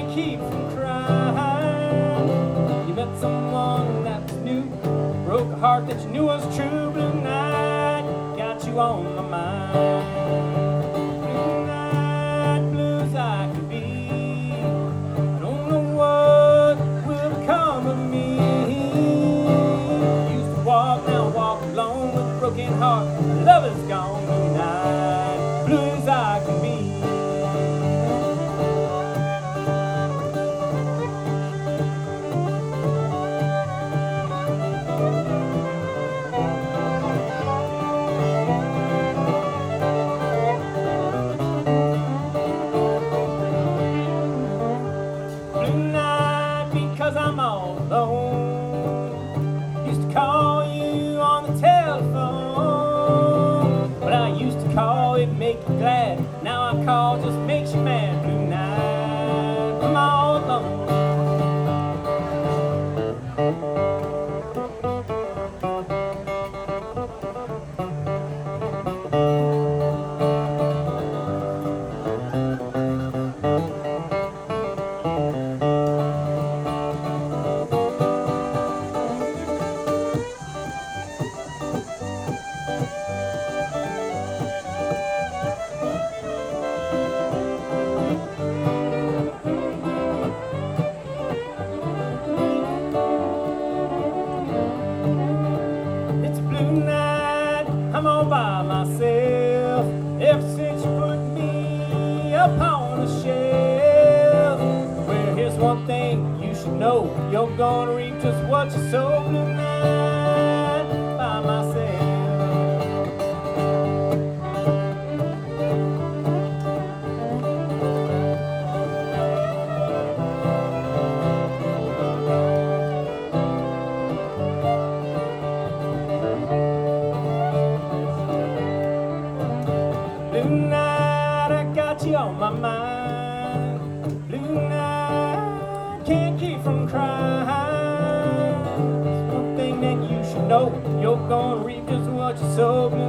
can't keep from crying. You met someone that was new, broke a heart that you knew was true. Blue night, got you on my mind. Blue night, blue as I could be. I don't know what will become of me. Used to walk, now I walk alone with a broken heart. My love is gone. Blue night, blue as I can be. Because I'm all alone. Used to call you on the telephone. But I used to call, it make you glad. Now I call, just makes you mad. Blue night, I'm all alone. I'm all by myself. Ever since you put me up on a shelf. Well, here's one thing you should know. You're gonna reap just what you sow. Blue night by myself. Blue night, I got you on my mind. Blue night, can't keep from crying. It's one thing that you should know. You're gonna reap just what you sow. Blue